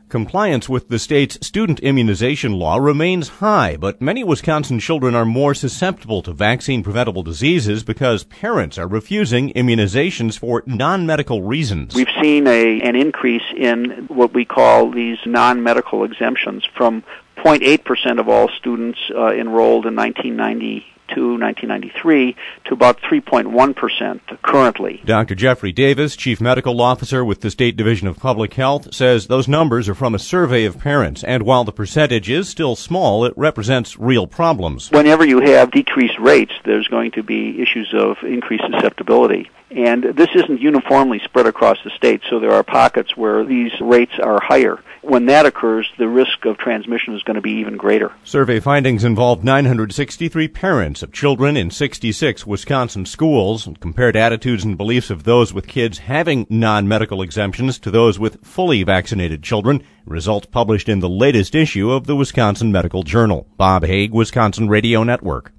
Compliance with the state's student immunization law remains high, but many Wisconsin children are more susceptible to vaccine-preventable diseases because parents are refusing immunizations for non-medical reasons. We've seen an increase in what we call these non-medical exemptions from 0.8% of all students enrolled in 1993 to about 3.1% currently. Dr. Jeffrey Davis, Chief Medical Officer with the State Division of Public Health, says those numbers are from a survey of parents, and while the percentage is still small, it represents real problems. Whenever you have decreased rates, there's going to be issues of increased susceptibility. And this isn't uniformly spread across the state, so there are pockets where these rates are higher. When that occurs, the risk of transmission is going to be even greater. Survey findings involved 963 parents of children in 66 Wisconsin schools and compared attitudes and beliefs of those with kids having non-medical exemptions to those with fully vaccinated children. Results published in the latest issue of the Wisconsin Medical Journal. Bob Haig, Wisconsin Radio Network.